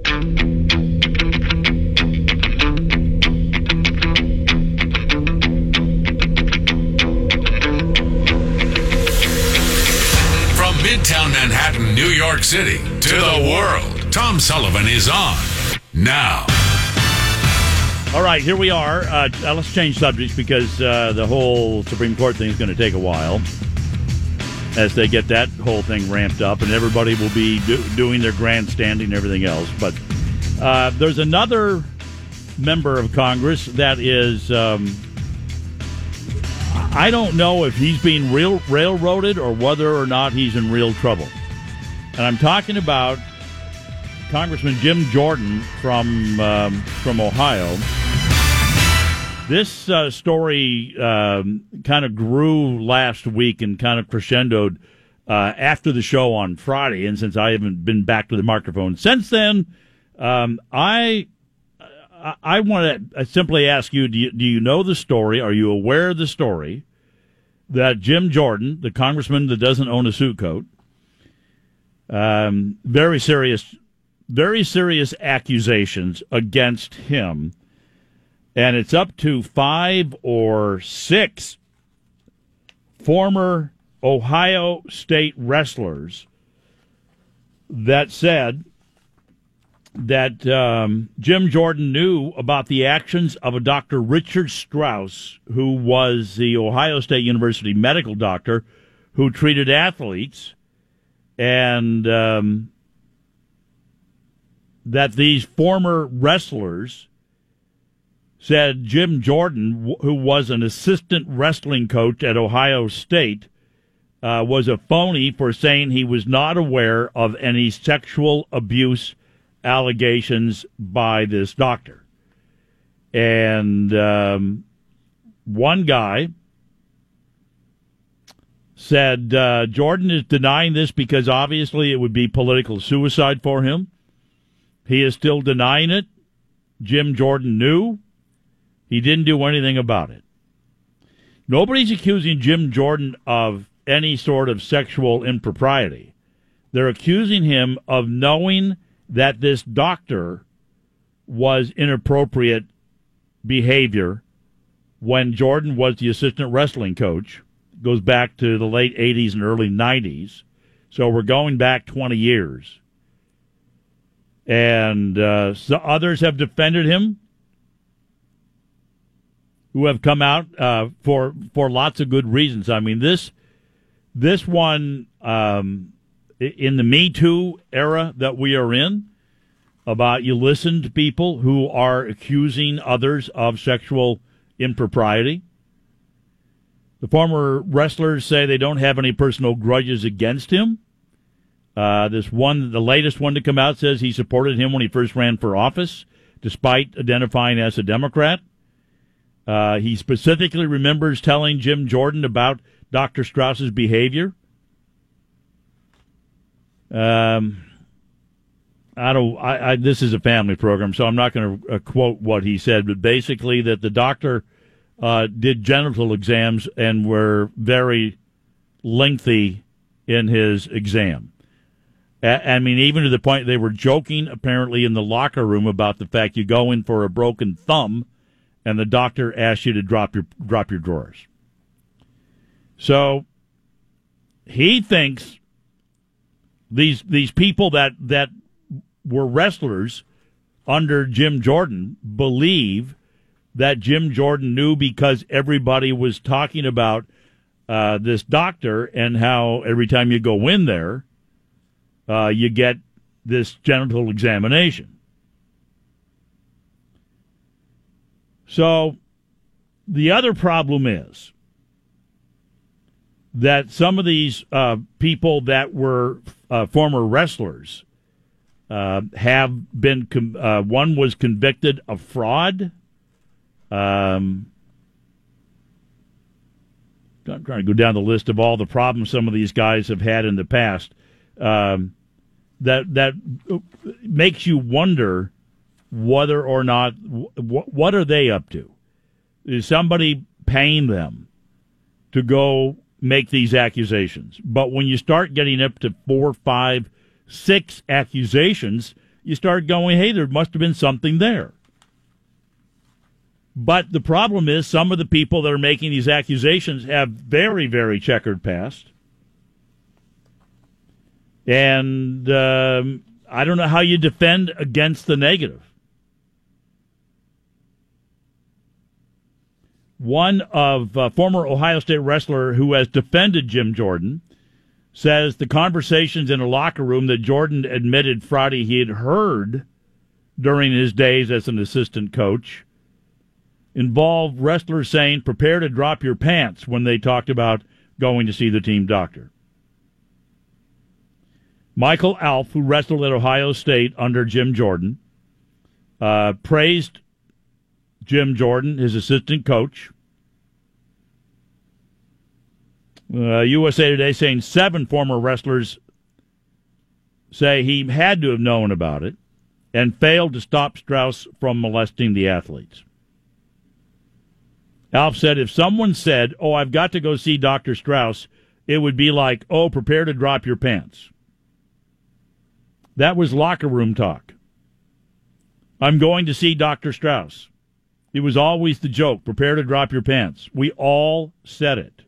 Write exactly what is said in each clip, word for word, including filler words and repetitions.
Midtown Manhattan, New York City, to the world. Tom Sullivan is on now. All right, here we are. Uh, let's change subjects because uh, the whole Supreme Court thing is going to take a while as they get that whole thing ramped up, and everybody will be do- doing their grandstanding and everything else. But uh, there's another member of Congress that is... Um, I don't know if he's being real railroaded or whether or not he's in real trouble. And I'm talking about Congressman Jim Jordan from um, from Ohio. This uh, story um, kind of grew last week and kind of crescendoed uh, after the show on Friday. And since I haven't been back to the microphone since then, um, I... I want to simply ask you, do you, do you know the story? Are you aware of the story that Jim Jordan, the congressman that doesn't own a suit coat, um, very serious, very serious accusations against him, and it's up to five or six former Ohio State wrestlers that said that um, Jim Jordan knew about the actions of a Doctor Richard Strauss, who was the Ohio State University medical doctor who treated athletes, and um, that these former wrestlers said Jim Jordan, who was an assistant wrestling coach at Ohio State, uh, was a phony for saying he was not aware of any sexual abuse allegations by this doctor. And um, one guy said uh, Jordan is denying this because obviously it would be political suicide for him. He is still denying it. Jim Jordan knew. He didn't do anything about it. Nobody's accusing Jim Jordan of any sort of sexual impropriety. They're accusing him of knowing that this doctor was inappropriate behavior when Jordan was the assistant wrestling coach. It goes back to the late eighties and early nineties. So we're going back twenty years. And uh, so others have defended him, who have come out uh, for for lots of good reasons. I mean, this this one... Um, in the Me Too era that we are in, about you listen to people who are accusing others of sexual impropriety. The former wrestlers say they don't have any personal grudges against him. Uh, this one, the latest one to come out, says he supported him when he first ran for office, despite identifying as a Democrat. Uh, he specifically remembers telling Jim Jordan about Doctor Strauss's behavior. Um, I don't. I, I this is a family program, so I'm not going to uh, quote what he said, but basically that the doctor uh, did genital exams and were very lengthy in his exam. A- I mean, even to the point they were joking apparently in the locker room about the fact you go in for a broken thumb, and the doctor asks you to drop your drop your drawers. So he thinks. These these people that, that were wrestlers under Jim Jordan believe that Jim Jordan knew because everybody was talking about uh, this doctor and how every time you go in there, uh, you get this genital examination. So the other problem is that some of these uh, people that were uh, former wrestlers uh, have been, com- uh, one was convicted of fraud. Um, I'm trying to go down the list of all the problems some of these guys have had in the past. Um, that that makes you wonder whether or not, wh- what are they up to? Is somebody paying them to go make these accusations? But when you start getting up to four, five, six accusations, you start going, hey, there must have been something there. But the problem is some of the people that are making these accusations have very, very checkered past. And um, I don't know how you defend against the negative. One of uh, former Ohio State wrestler who has defended Jim Jordan says the conversations in a locker room that Jordan admitted Friday he had heard during his days as an assistant coach involved wrestlers saying, prepare to drop your pants when they talked about going to see the team doctor. Michael Alf, who wrestled at Ohio State under Jim Jordan, uh, praised Jim Jordan, his assistant coach. Uh, U S A Today saying seven former wrestlers say he had to have known about it and failed to stop Strauss from molesting the athletes. Alf said if someone said, oh, I've got to go see Doctor Strauss, it would be like, oh, prepare to drop your pants. That was locker room talk. I'm going to see Doctor Strauss. It was always the joke, prepare to drop your pants. We all said it.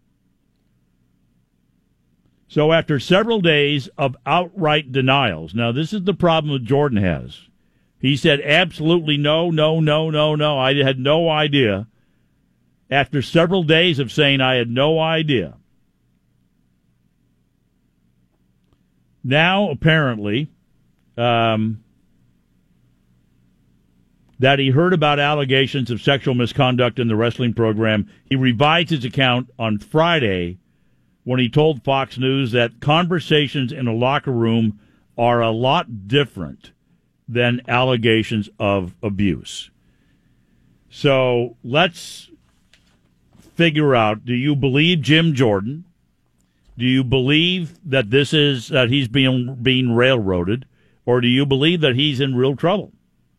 So after several days of outright denials, now this is the problem that Jordan has. He said absolutely no, no, no, no, no. I had no idea. After several days of saying I had no idea. Now, apparently, um, that he heard about allegations of sexual misconduct in the wrestling program. He revised his account on Friday when he told Fox News that conversations in a locker room are a lot different than allegations of abuse. So let's figure out, do you believe Jim Jordan? Do you believe that this is that he's being being railroaded, or do you believe that he's in real trouble?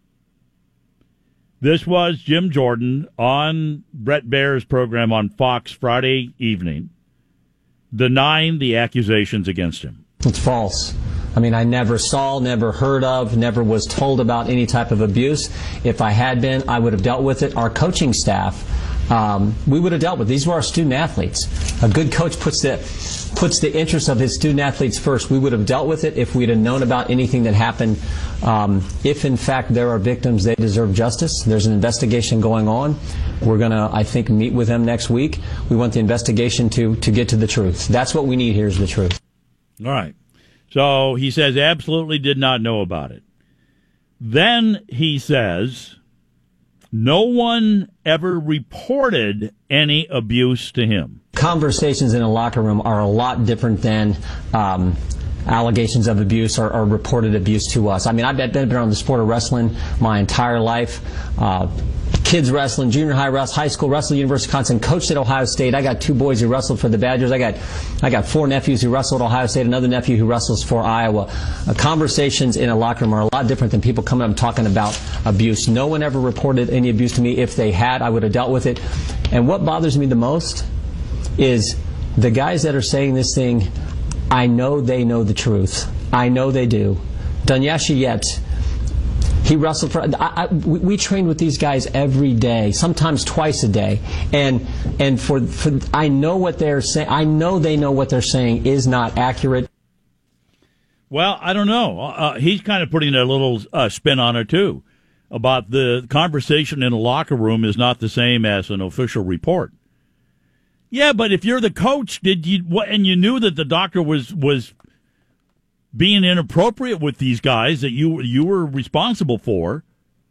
This was Jim Jordan on Brett Baer's program on Fox Friday evening, denying the accusations against him. It's false. I mean, I never saw, never heard of, never was told about any type of abuse. If I had been, I would have dealt with it. Our coaching staff, um, we would have dealt with it. These were our student athletes. A good coach puts the puts the interests of his student athletes first. We would have dealt with it if we'd have known about anything that happened. Um, if, in fact, there are victims, they deserve justice. There's an investigation going on. We're going to, I think, meet with them next week. We want the investigation to, to get to the truth. That's what we need here is the truth. All right. So he says absolutely did not know about it. Then he says no one ever reported any abuse to him. Conversations in a locker room are a lot different than um, allegations of abuse or, or reported abuse to us. I mean, I've been, been around the sport of wrestling my entire life. Uh, kids wrestling, junior high wrestling, high school wrestling, University of Wisconsin, coached at Ohio State. I got two boys who wrestled for the Badgers. I got I got four nephews who wrestled at Ohio State, another nephew who wrestles for Iowa. Uh, conversations in a locker room are a lot different than people coming up and talking about abuse. No one ever reported any abuse to me. If they had, I would have dealt with it. And what bothers me the most is the guys that are saying this thing, I know they know the truth. I know they do. Dunyashi Yet, he wrestled for. I, I, we, we trained with these guys every day, sometimes twice a day, and and for, for I know what they're saying. I know they know what they're saying is not accurate. Well, I don't know. Uh, he's kind of putting a little uh, spin on it too, about the conversation in a locker room is not the same as an official report. Yeah, but if you're the coach, did you and you knew that the doctor was was being inappropriate with these guys that you you were responsible for,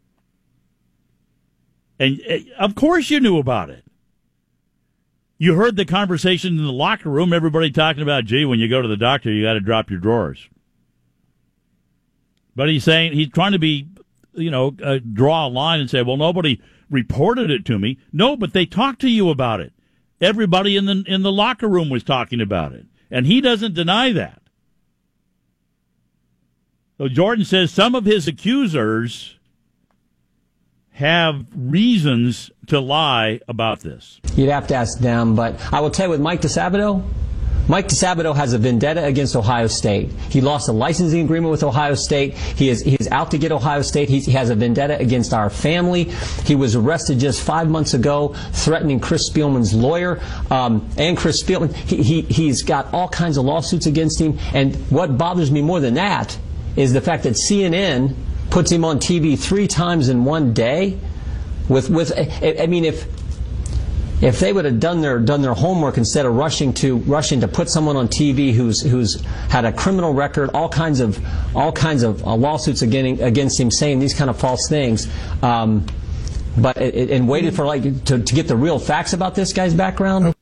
and of course you knew about it. You heard the conversation in the locker room, everybody talking about, gee, when you go to the doctor, you got to drop your drawers. But he's saying he's trying to be, you know, uh, draw a line and say, well, nobody reported it to me. No, but they talked to you about it. Everybody in the in the locker room was talking about it, and he doesn't deny that. So Jordan says some of his accusers have reasons to lie about this. You'd have to ask them, but I will tell you with Mike DeSabato, Mike DeSabato has a vendetta against Ohio State. He lost a licensing agreement with Ohio State. He is he is out to get Ohio State. He's, he has a vendetta against our family. He was arrested just five months ago, threatening Chris Spielman's lawyer um, and Chris Spielman. He, he he's got all kinds of lawsuits against him. And what bothers me more than that is the fact that C N N puts him on T V three times in one day. With with I, I mean if. If they would have done their done their homework instead of rushing to rushing to put someone on T V who's who's had a criminal record, all kinds of all kinds of uh, lawsuits against against him, saying these kind of false things, um, but it, and waited for like to, to get the real facts about this guy's background.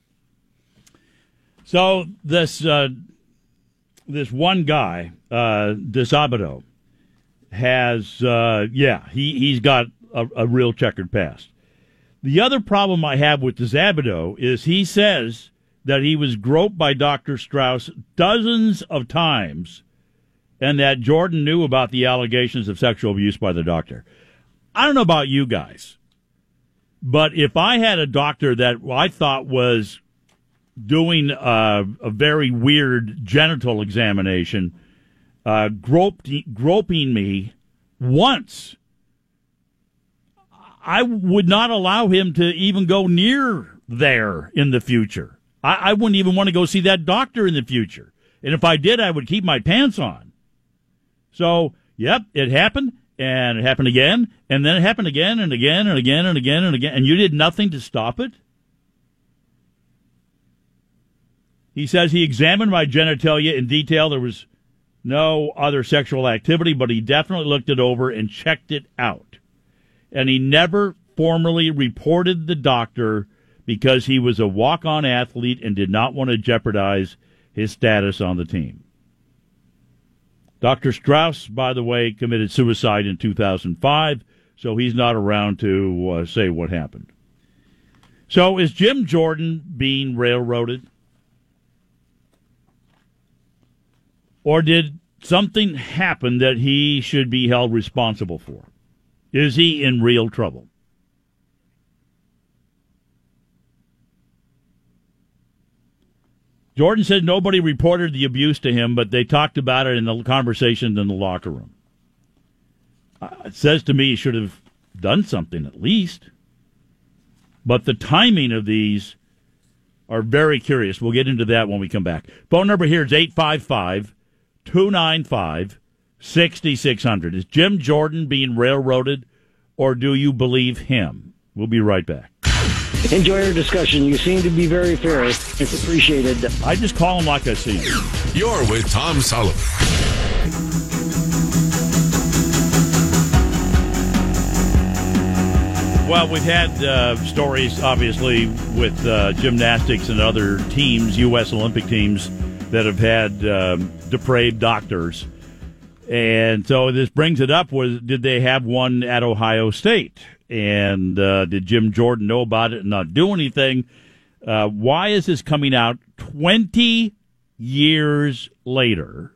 So this uh, this one guy, uh, DeSabato, has uh, yeah he he's got a, a real checkered past. The other problem I have with DeSabato is he says that he was groped by Doctor Strauss dozens of times and that Jordan knew about the allegations of sexual abuse by the doctor. I don't know about you guys, but if I had a doctor that I thought was doing a, a very weird genital examination, uh, groped, groping me once, I would not allow him to even go near there in the future. I, I wouldn't even want to go see that doctor in the future. And if I did, I would keep my pants on. So, yep, it happened, and it happened again, and then it happened again and again and again and again and again, and you did nothing to stop it? He says he examined my genitalia in detail. There was no other sexual activity, but he definitely looked it over and checked it out. And he never formally reported the doctor because he was a walk-on athlete and did not want to jeopardize his status on the team. Doctor Strauss, by the way, committed suicide in two thousand five, so he's not around to uh, say what happened. So is Jim Jordan being railroaded? Or did something happen that he should be held responsible for? Is he in real trouble? Jordan said nobody reported the abuse to him, but they talked about it in the conversations in the locker room. Uh, it says to me he should have done something at least. But the timing of these are very curious. We'll get into that when we come back. Phone number here is eight five five, two nine five, six six zero zero. Is Jim Jordan being railroaded, or do you believe him? We'll be right back. Enjoy our discussion. You seem to be very fair. It's appreciated. I just call him like I see him. You're with Tom Sullivan. Well, we've had uh, stories, obviously, with uh, gymnastics and other teams, U S Olympic teams, that have had um, depraved doctors. And so this brings it up, was did they have one at Ohio State? And uh, did Jim Jordan know about it and not do anything? Uh, why is this coming out twenty years later?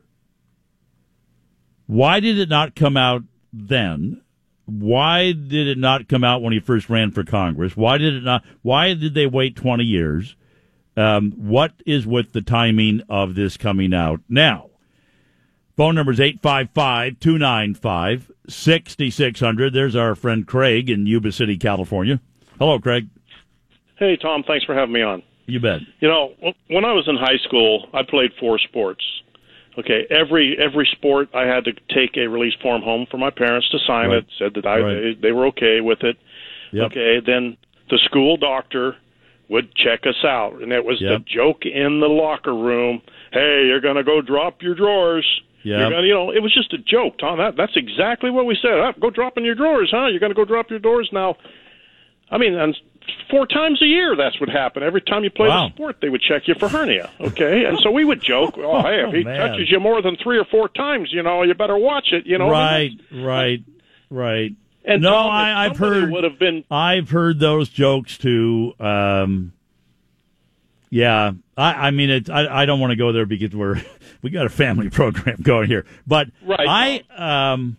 Why did it not come out then? Why did it not come out when he first ran for Congress? Why did it not? Why did they wait twenty years? Um, what is with the timing of this coming out now? Phone number is eight five five, two nine five, six six zero zero. There's our friend Craig in Yuba City, California. Hello, Craig. Hey, Tom. Thanks for having me on. You bet. You know, when I was in high school, I played four sports. Okay, every every sport I had to take a release form home for my parents to sign right. it, said that I right. they, they were okay with it. Yep. Okay, then the school doctor would check us out, and it was yep. the joke in the locker room, hey, you're going to go drop your drawers. Yeah, You're gonna, you know, it was just a joke, Tom. That that's exactly what we said. Oh, go drop in your drawers, huh? You're going to go drop your drawers now. I mean, and four times a year that's what happened. Every time you played wow. a sport, they would check you for hernia. Okay, and so we would joke, oh, hey, if he man. touches you more than three or four times, you know, you better watch it. You know, right, I mean, right, right. And no, Tom, I, I've heard. Would have been. I've heard those jokes too. Um, yeah, I, I mean, it's. I, I don't want to go there because we're we got a family program going here. But right, I, um,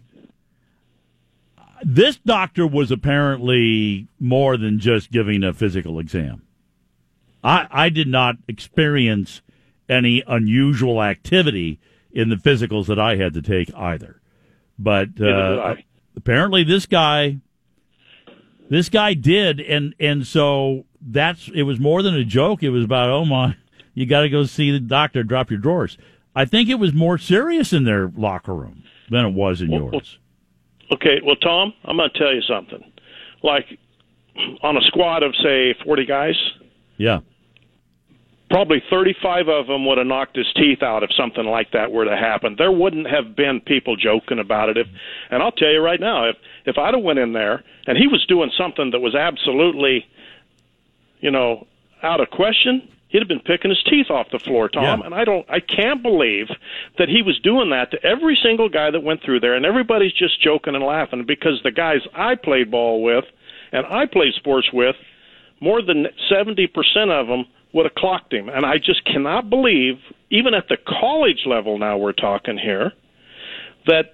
this doctor was apparently more than just giving a physical exam. I, I did not experience any unusual activity in the physicals that I had to take either. But uh, apparently this guy, this guy did, and, and so that's it was more than a joke. It was about, oh, my, you got to go see the doctor, drop your drawers. I think it was more serious in their locker room than it was in well, yours. Okay, well, Tom, I'm going to tell you something. Like, on a squad of, say, forty guys, yeah, probably thirty-five of them would have knocked his teeth out if something like that were to happen. There wouldn't have been people joking about it. If, and I'll tell you right now, if, if I'd have went in there and he was doing something that was absolutely, you know, out of question, he'd have been picking his teeth off the floor, Tom. Yeah. And I don't, I can't believe that he was doing that to every single guy that went through there. And everybody's just joking and laughing because the guys I played ball with and I played sports with, more than seventy percent of them would have clocked him. And I just cannot believe, even at the college level now we're talking here, that,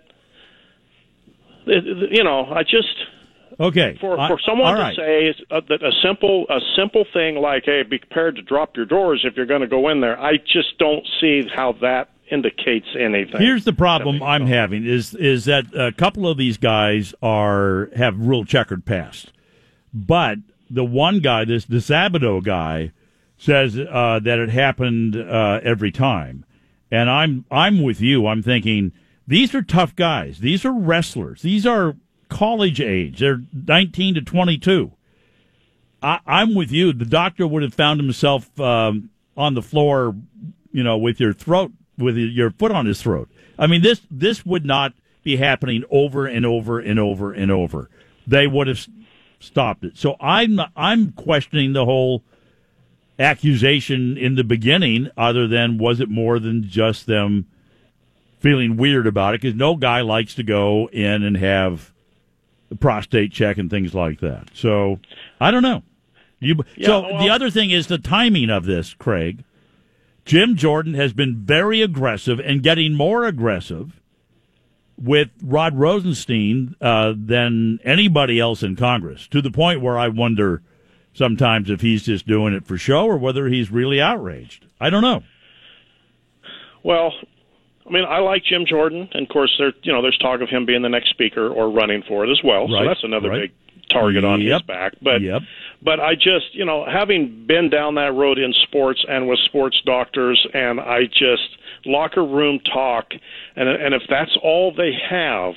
you know, I just... Okay. For I, for someone right. to say uh, that a simple a simple thing like, hey, be prepared to drop your drawers if you're going to go in there, I just don't see how that indicates anything. Here's the problem I'm having is is that a couple of these guys are have real checkered past. But the one guy, this DeSabato guy, says uh, that it happened uh, every time. And I'm I'm with you. I'm thinking these are tough guys. These are wrestlers. These are college age. They're nineteen to twenty-two. I, I'm with you. The doctor would have found himself um, on the floor, you know, with your throat, with your foot on his throat. I mean, this this would not be happening over and over and over and over. They would have stopped it. So I'm I'm questioning the whole accusation in the beginning. Other than, was it more than just them feeling weird about it? Because no guy likes to go in and have the prostate check and things like that. So I don't know. You, yeah, so well, the other thing is the timing of this, Craig. Jim Jordan has been very aggressive and getting more aggressive with Rod Rosenstein uh, than anybody else in Congress, to the point where I wonder sometimes if he's just doing it for show or whether he's really outraged. I don't know. Well, I mean, I like Jim Jordan, and of course, there you know, there's talk of him being the next speaker or running for it as well. Right, so that's another right. big target on Yep. his back. But Yep. but I just, you know, having been down that road in sports and with sports doctors, and I just locker room talk, and and if that's all they have,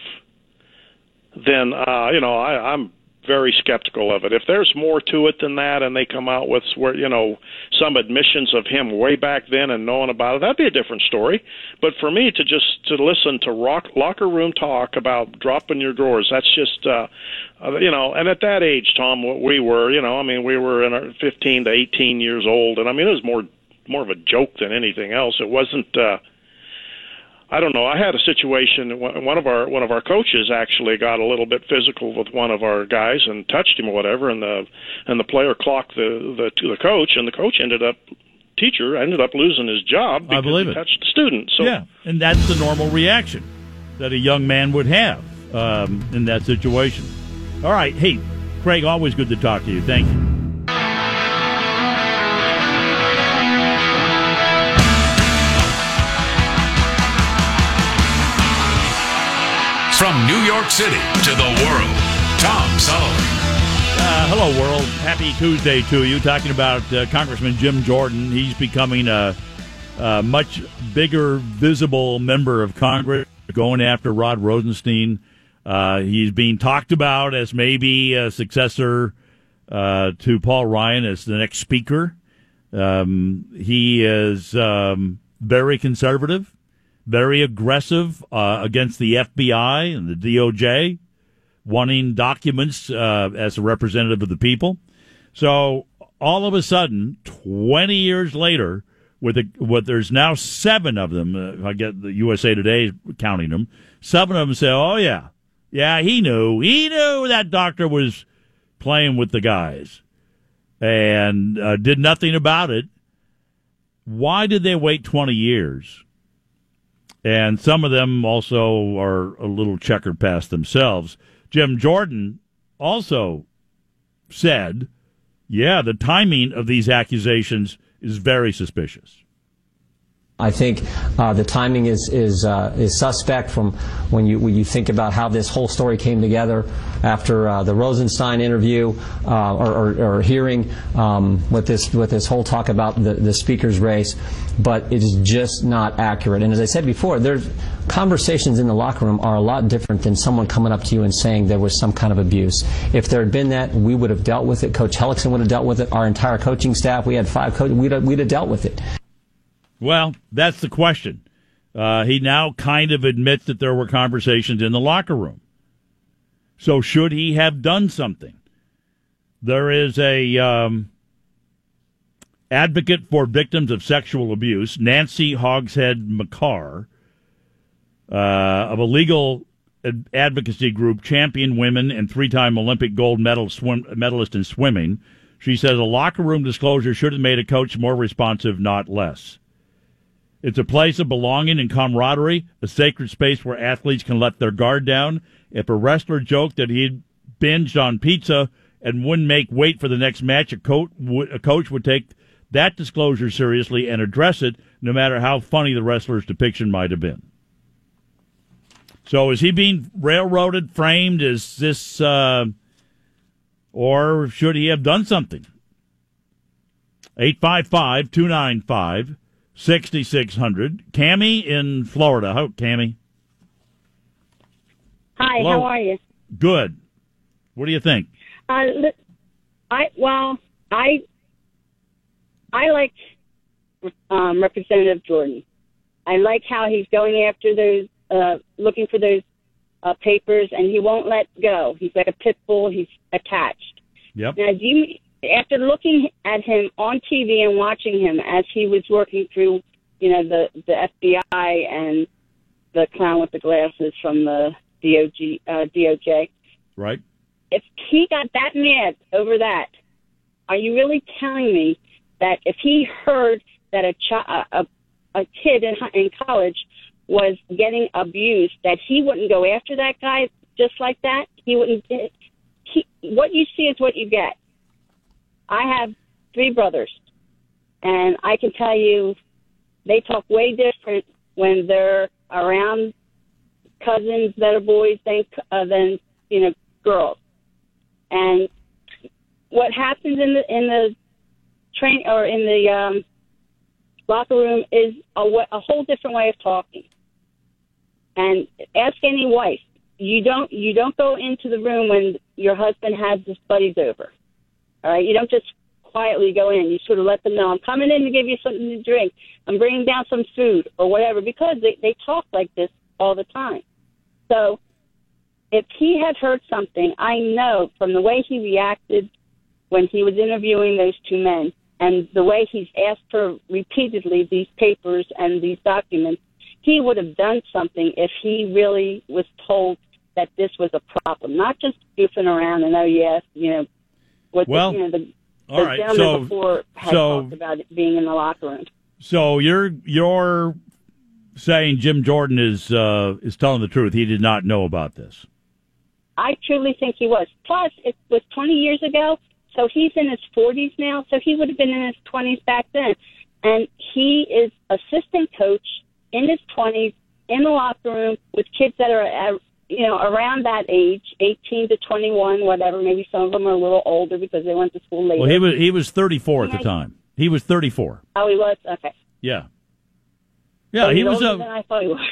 then uh, you know, I, I'm very skeptical of it. If there's more to it than that, and they come out with, you know, some admissions of him way back then and knowing about it, that'd be a different story. But for me to just to listen to rock, locker room talk about dropping your drawers, that's just, uh, uh, you know, and at that age, Tom, what we were, you know, I mean, we were in our fifteen to eighteen years old, and I mean, it was more more of a joke than anything else. It wasn't. Uh, I don't know. I had a situation. One of our one of our coaches actually got a little bit physical with one of our guys and touched him or whatever, and the and the player clocked the the to the coach, and the coach ended up teacher ended up losing his job because I believe he it. touched the student. So yeah, and that's the normal reaction that a young man would have um, in that situation. All right, hey, Craig, always good to talk to you. Thank you. From New York City to the world, Tom Sullivan. Uh, hello, world. Happy Tuesday to you. Talking about uh, Congressman Jim Jordan. He's becoming a, a much bigger, visible member of Congress, going after Rod Rosenstein. Uh, he's being talked about as maybe a successor uh, to Paul Ryan as the next speaker. Um, he is um, very conservative. Very aggressive uh, against the F B I and the D O J, wanting documents uh, as a representative of the people. So all of a sudden, twenty years later, with a, what there's now seven of them, uh, I get the U S A Today counting them, seven of them say, oh, yeah, yeah, he knew. He knew that doctor was playing with the guys and uh, did nothing about it. Why did they wait twenty years? And some of them also are a little checkered past themselves. Jim Jordan also said, yeah, the timing of these accusations is very suspicious. I think uh, the timing is is uh, is suspect from when you when you think about how this whole story came together after uh, the Rosenstein interview uh, or, or, or hearing um, with this with this whole talk about the, the speaker's race, but it is just not accurate. And as I said before, there's conversations in the locker room are a lot different than someone coming up to you and saying there was some kind of abuse. If there had been that, we would have dealt with it. Coach Hellickson would have dealt with it. Our entire coaching staff, we had five coaches, we'd have, we'd have dealt with it. Well, that's the question. Uh, he now kind of admits that there were conversations in the locker room. So should he have done something? There is a um, advocate for victims of sexual abuse, Nancy Hogshead McCarr, uh, of a legal ad- advocacy group, Champion Women, and three-time Olympic gold medal swim- medalist in swimming. She says a locker room disclosure should have made a coach more responsive, not less. It's a place of belonging and camaraderie, a sacred space where athletes can let their guard down. If a wrestler joked that he'd binged on pizza and wouldn't make weight for the next match, a, co- a coach would take that disclosure seriously and address it, no matter how funny the wrestler's depiction might have been. So is he being railroaded, framed? Is this, uh, or should he have done something? eight five five, two nine five, six six zero zero. Cammie in Florida. How, Cammie? Hi, Hello. how are you? Good. What do you think? Uh, I well, I I like um, Representative Jordan. I like how he's going after those, uh, looking for those uh, papers, and he won't let go. He's like a pit bull. He's attached. Yep. Now, do you, after looking at him on T V and watching him as he was working through, you know, the the F B I and the clown with the glasses from the D O G, uh, D O J. Right. If he got that mad over that, are you really telling me that if he heard that a chi- a, a kid in, in college was getting abused, that he wouldn't go after that guy just like that? He wouldn't. He, what you see is what you get. I have three brothers, and I can tell you they talk way different when they're around cousins that are boys than, uh, than you know, girls. And what happens in the in the train or in the um, locker room is a, a whole different way of talking. And ask any wife. You don't you don't go into the room when your husband has his buddies over. All right, you don't just quietly go in. You sort of let them know, I'm coming in to give you something to drink. I'm bringing down some food or whatever, because they, they talk like this all the time. So if he had heard something, I know from the way he reacted when he was interviewing those two men and the way he's asked for repeatedly these papers and these documents, he would have done something if he really was told that this was a problem, not just goofing around and, oh, yes, you know, what well, the, you know, the, all the right. gentleman so, before had so, talked about it being in the locker room. So you're you're saying Jim Jordan is uh, is telling the truth. He did not know about this. I truly think he was. Plus, it was twenty years ago, so he's in his forties now, so he would have been in his twenties back then. And he is assistant coach in his twenties in the locker room with kids that are, uh, you know, around that age, eighteen to twenty-one, whatever. Maybe some of them are a little older because they went to school later. Well, he was he was thirty-four at the time. He was thirty-four. Oh, he was? Okay. Yeah. Yeah, so he was older a. than I thought he was.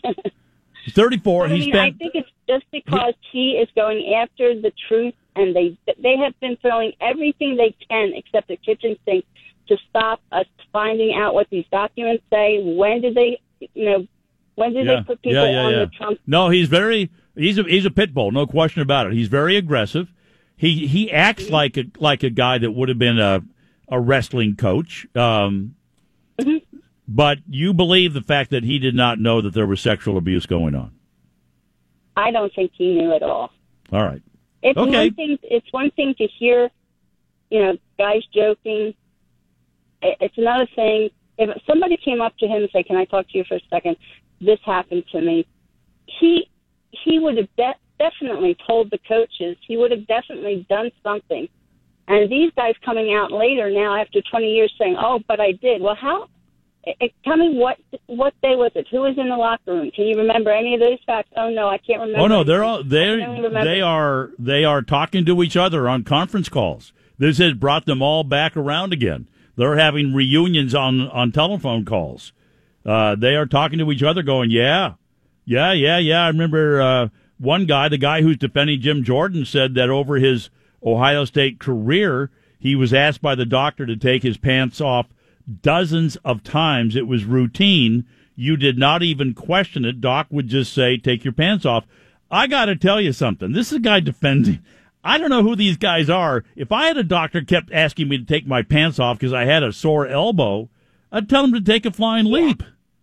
He's thirty-four. I mean, He's been. I think it's just because he is going after the truth, and they they have been throwing everything they can except the kitchen sink to stop us finding out what these documents say. When did they, you know, when did yeah, they put people yeah, yeah, on yeah. the Trump? No, he's very. He's a he's a pit bull, no question about it. He's very aggressive. He he acts mm-hmm. like a like a guy that would have been a a wrestling coach. Um, mm-hmm. But you believe the fact that he did not know that there was sexual abuse going on? I don't think he knew at all. All right. It's okay. one thing. It's one thing to hear, you know, guys joking. It's another thing if somebody came up to him and said, "Can I talk to you for a second? This happened to me." He he would have de- definitely told the coaches. He would have definitely done something. And these guys coming out later now after twenty years saying, "Oh, but I did." Well, how it, tell me what what day was it? Who was in the locker room? Can you remember any of those facts? Oh no, I can't remember. Oh no, they're all they they are they are talking to each other on conference calls. This has brought them all back around again. They're having reunions on on telephone calls. Uh, they are talking to each other, going, "Yeah, yeah, yeah, yeah." I remember uh, one guy, the guy who's defending Jim Jordan, said that over his Ohio State career, he was asked by the doctor to take his pants off dozens of times. It was routine. You did not even question it. Doc would just say, "Take your pants off." I got to tell you something. This is a guy defending. I don't know who these guys are. If I had a doctor kept asking me to take my pants off because I had a sore elbow, I'd tell him to take a flying leap.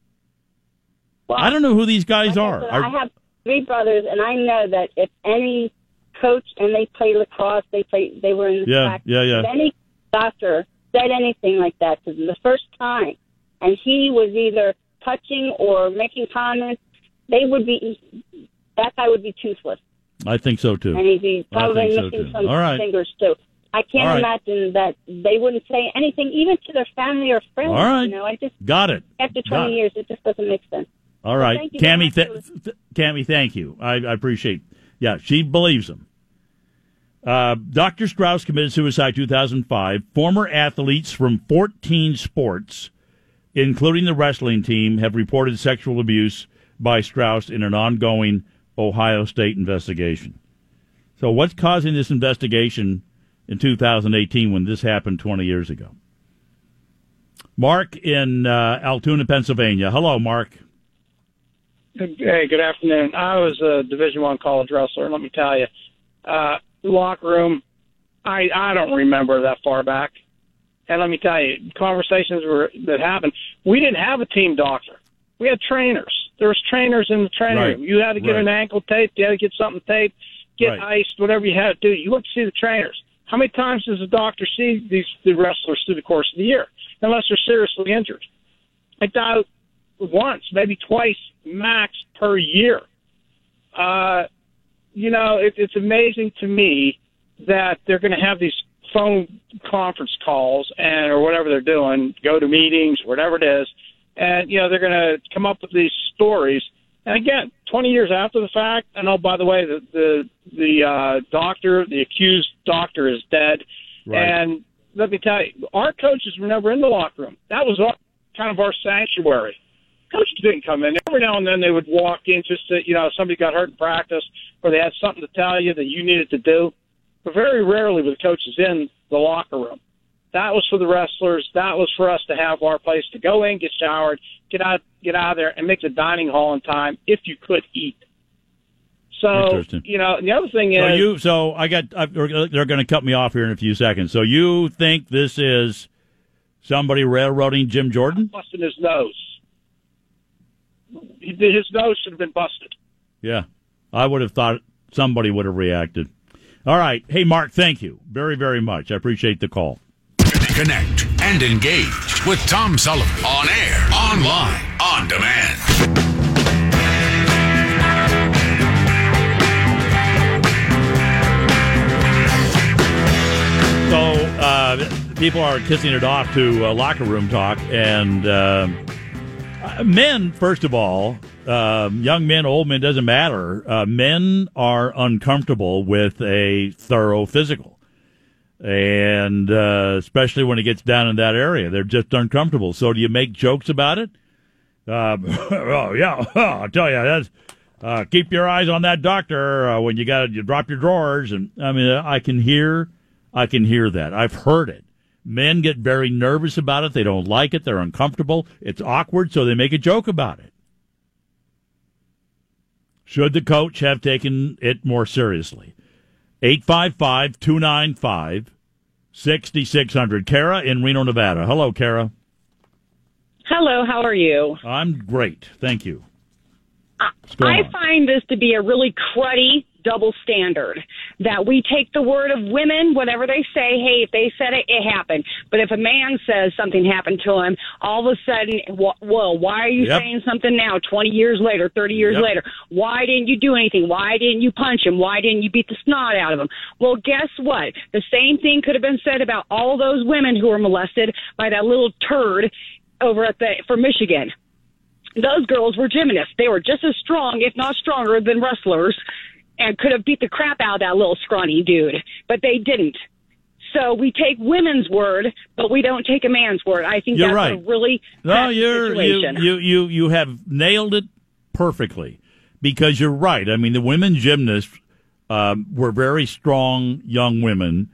Well, I don't know who these guys like are. I, I have three brothers, and I know that if any coach, and they play lacrosse, they play, they were in the yeah, track, yeah, yeah. if any doctor said anything like that to them the first time, and he was either touching or making comments, they would be, that guy would be toothless. I think so, too. And he'd be probably so missing too. some All right. fingers, too. I can't All right. imagine that they wouldn't say anything, even to their family or friends. All right. You know, I just, got it. after twenty Got years, it just doesn't make sense. All right. Well, thank you Cammie, very th- much. th- Cammie, thank you. I, I appreciate it. Yeah, she believes him. Uh, Doctor Strauss committed suicide two thousand five. Former athletes from fourteen sports, including the wrestling team, have reported sexual abuse by Strauss in an ongoing Ohio State investigation. So what's causing this investigation in two thousand eighteen when this happened twenty years ago? Mark in uh, Altoona, Pennsylvania. Hello, Mark. Hey, good afternoon. I was a Division One college wrestler, and let me tell you, uh, locker room, I I don't remember that far back. And let me tell you, conversations were that happened. We didn't have a team doctor. We had trainers. There was trainers in the training Right. room. You had to get Right. an ankle taped. You had to get something taped, get Right. iced, whatever you had to do. You went to see the trainers. How many times does the doctor see these the wrestlers through the course of the year, unless they're seriously injured? I doubt once, maybe twice max per year. Uh, you know, it, it's amazing to me that they're going to have these phone conference calls and or whatever they're doing, go to meetings, whatever it is, and, you know, they're going to come up with these stories. And, again, twenty years after the fact, and, oh, by the way, the the, the uh, doctor, the accused doctor is dead. Right. And let me tell you, our coaches were never in the locker room. That was our, kind of our sanctuary. Coaches didn't come in. Every now and then they would walk in just to, you know, somebody got hurt in practice or they had something to tell you that you needed to do. But very rarely were the coaches in the locker room. That was for the wrestlers. That was for us to have our place to go in, get showered, get out, get out of there, and make the dining hall in time if you could eat. So, you know, and the other thing So is... you, so I got, I, they're going to cut me off here in a few seconds. So you think this is somebody railroading Jim Jordan? Busting his nose. He, his nose should have been busted. Yeah, I would have thought somebody would have reacted. All right. Hey, Mark, thank you very, very much. I appreciate the call. Connect and engage with Tom Sullivan on air, online, on demand. So uh, people are kissing it off to uh, locker room talk, and uh, men, first of all, uh, young men, old men, doesn't matter. Uh, men are uncomfortable with a thorough physical, and uh, especially when it gets down in that area, they're just uncomfortable. So do you make jokes about it? Uh, oh yeah, I'll tell you that's. Uh, keep your eyes on that doctor uh, when you got you drop your drawers, and I mean I can hear. I can hear that. I've heard it. Men get very nervous about it. They don't like it. They're uncomfortable. It's awkward, so they make a joke about it. Should the coach have taken it more seriously? eight five five, two nine five, six six zero zero. Kara in Reno, Nevada. Hello, Kara. Hello, how are you? I'm great. Thank you. I find this to be a really cruddy double standard, that we take the word of women, whatever they say, hey, if they said it, it happened. But if a man says something happened to him, all of a sudden, well, why are you yep. saying something now, twenty years later, thirty years yep. later? Why didn't you do anything? Why didn't you punch him? Why didn't you beat the snot out of him? Well, guess what? The same thing could have been said about all those women who were molested by that little turd over at the for Michigan. Those girls were gymnasts. They were just as strong, if not stronger, than wrestlers, and could have beat the crap out of that little scrawny dude, but they didn't. So we take women's word, but we don't take a man's word. I think you're that's right. a really no, you're situation. you, you you you have nailed it perfectly, because you're right. I mean, the women gymnasts um, were very strong young women,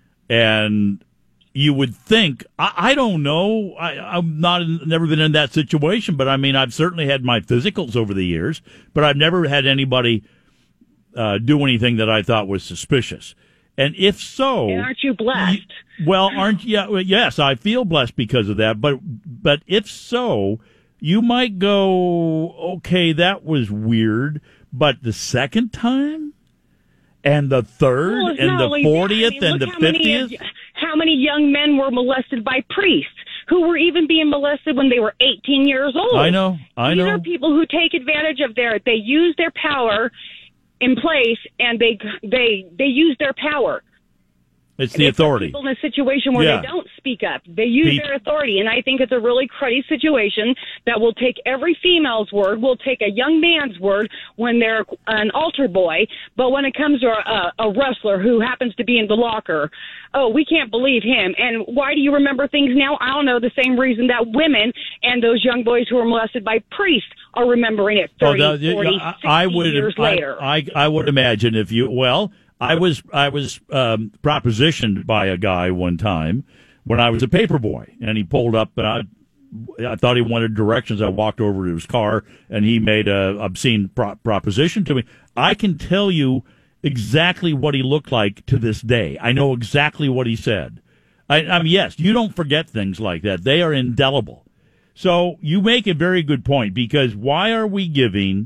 and you would think, I, I don't know, I, I'm not in, never been in that situation, but I mean, I've certainly had my physicals over the years, but I've never had anybody uh, do anything that I thought was suspicious. And if so, and aren't you blessed? You, well, aren't you? Yeah, yes, I feel blessed because of that. But but if so, you might go, okay, that was weird. But the second time, and the third, well, and the fortieth, I mean, and the fiftieth. How many young men were molested by priests who were even being molested when they were eighteen years old? I know, I These know. are people who take advantage of their, they use their power in place, and they they they use their power. It's the authority. People in a situation where yeah. they don't speak up. They use Pe- their authority, and I think it's a really cruddy situation that will take every female's word, will take a young man's word when they're an altar boy, but when it comes to a, a wrestler who happens to be in the locker, oh, we can't believe him. And why do you remember things now? I don't know, the same reason that women and those young boys who were molested by priests are remembering it thirty, oh, that, forty, I, sixty I would, years I, later. I, I would imagine if you, well, I was I was um, propositioned by a guy one time when I was a paper boy, and he pulled up, and I, I thought he wanted directions. I walked over to his car, and he made a obscene pro- proposition to me. I can tell you exactly what he looked like to this day. I know exactly what he said. I, I mean, yes, you don't forget things like that. They are indelible. So you make a very good point, because why are we giving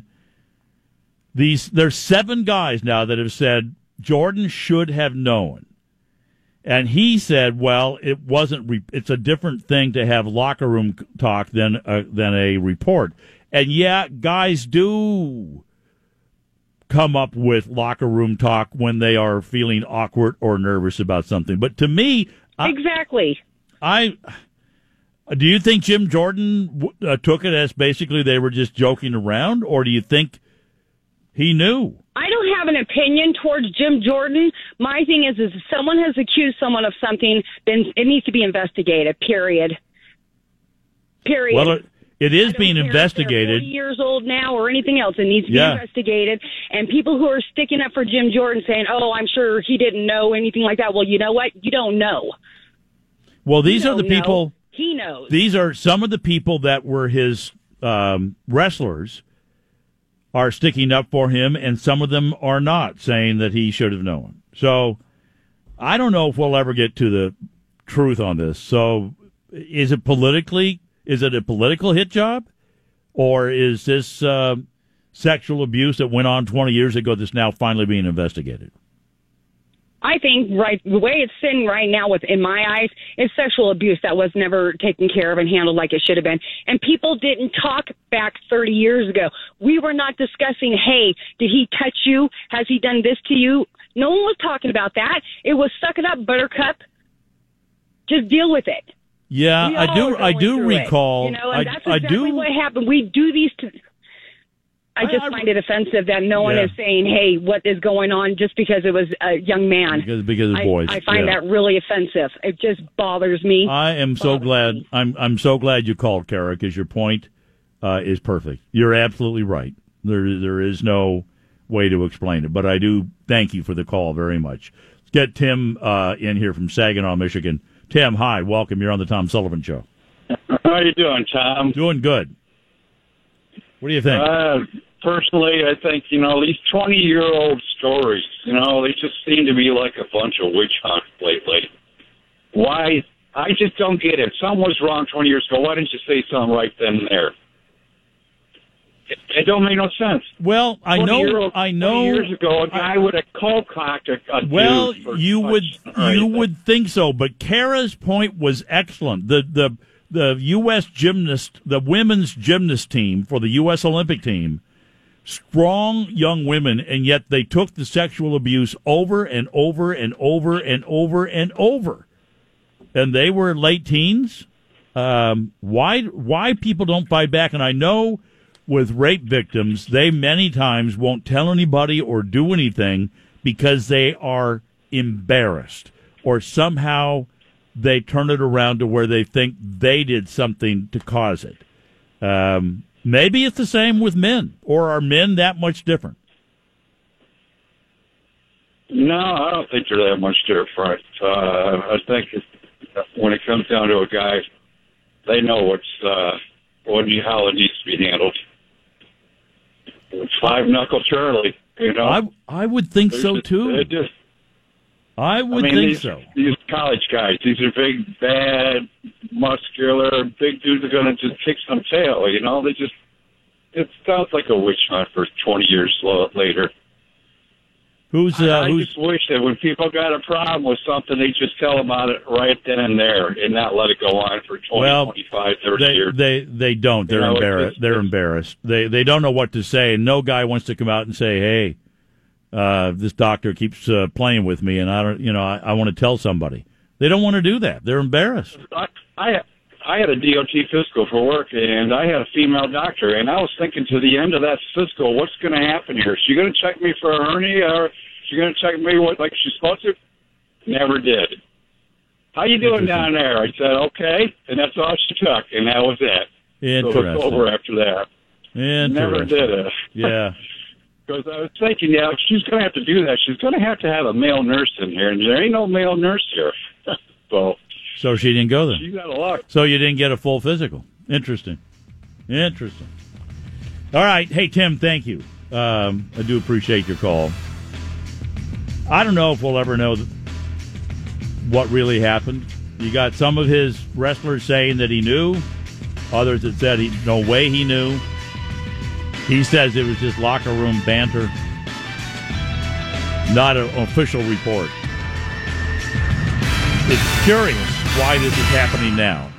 these? There's seven guys now that have said Jordan should have known. And he said, well, it wasn't, re- it's a different thing to have locker room talk than a, than a report. And yeah, guys do come up with locker room talk when they are feeling awkward or nervous about something. But to me, exactly. I, I do you think Jim Jordan uh, took it as basically they were just joking around, or do you think he knew? I don't have an opinion towards Jim Jordan. My thing is, is if someone has accused someone of something, then it needs to be investigated, period. Period. Well, it, it is being investigated. forty years old now or anything else. It needs to yeah. be investigated. And people who are sticking up for Jim Jordan saying, oh, I'm sure he didn't know anything like that. Well, you know what? You don't know. Well, these you are the people. Know. He knows. These are some of the people that were his um, wrestlers are sticking up for him, and some of them are not, saying that he should have known. So I don't know if we'll ever get to the truth on this. So is it politically, is it a political hit job, or is this uh, sexual abuse that went on twenty years ago that's now finally being investigated? I think right the way it's sitting right now, with in my eyes, is sexual abuse that was never taken care of and handled like it should have been. And people didn't talk back thirty years ago. We were not discussing, hey, did he touch you? Has he done this to you? No one was talking about that. It was suck it up, Buttercup. Just deal with it. Yeah, I do. I do recall. It, you know, and I, that's exactly I do. what happened. We do these to. I just I, I, find it offensive that no one yeah. is saying, hey, what is going on, just because it was a young man. Because, because of boys. I, I find yeah. that really offensive. It just bothers me. I am so glad. Me. I'm I'm so glad you called, Kara, because your point uh, is perfect. You're absolutely right. There There is no way to explain it, but I do thank you for the call very much. Let's get Tim uh, in here from Saginaw, Michigan. Tim, hi. Welcome. You're on the Tom Sullivan Show. How are you doing, Tom? Doing good. What do you think? Uh, personally, I think, you know, these twenty-year-old stories, you know, they just seem to be like a bunch of witch hunts lately. Why? I just don't get it. Something was wrong twenty years ago. Why didn't you say something right then and there? It, it don't make no sense. Well, I know, I know. Years ago, a guy would have cold-cocked a, a Well, dude for you would, right. you would think so, but Kara's point was excellent. The the the U S gymnast, the women's gymnast team for the U S Olympic team, strong young women, and yet they took the sexual abuse over and over and over and over and over. And they were late teens. um, why why people don't fight back. And I know with rape victims, they many times won't tell anybody or do anything because they are embarrassed, or somehow they turn it around to where they think they did something to cause it. Um, maybe it's the same with men, or are men that much different? No, I don't think they're that much different. Uh, I think it, when it comes down to a guy, they know what's uh, what how it needs to be handled. It's five knuckle Charlie, you know. I I would think There's so just, too. Just, I would I mean, think these, so. These college guys, these are big, bad, muscular, big dudes are going to just kick some tail. You know, they just it sounds like a witch hunt for twenty years later. Who's uh, I, I who's just wish that when people got a problem with something, they just tell them about it right then and there, and not let it go on for twenty, well, twenty-five, thirty they, years. They they don't. They're You know, embarrassed. just, They're embarrassed. They they don't know what to say. And no guy wants to come out and say, "Hey, uh, this doctor keeps uh, playing with me, and I don't, you know, I, I want to tell somebody." They don't want to do that. They're embarrassed. I, I I had a D O T physical for work, and I had a female doctor, and I was thinking to the end of that physical, what's going to happen here? Is she going to check me for a hernia, or is she going to check me what like she's supposed to? Never did. How you doing down there? I said, okay, and that's all she took, and that was it. Interesting. So it was over after that. Interesting. Never did it. Yeah. Because I was thinking, yeah, if she's going to have to do that, she's going to have to have a male nurse in here, and there ain't no male nurse here. so, so she didn't go then. She's out of luck. So you didn't get a full physical. Interesting. Interesting. All right. Hey, Tim, thank you. Um, I do appreciate your call. I don't know if we'll ever know what really happened. You got some of his wrestlers saying that he knew, others that said he no way he knew. He says it was just locker room banter, not an official report. It's curious why this is happening now.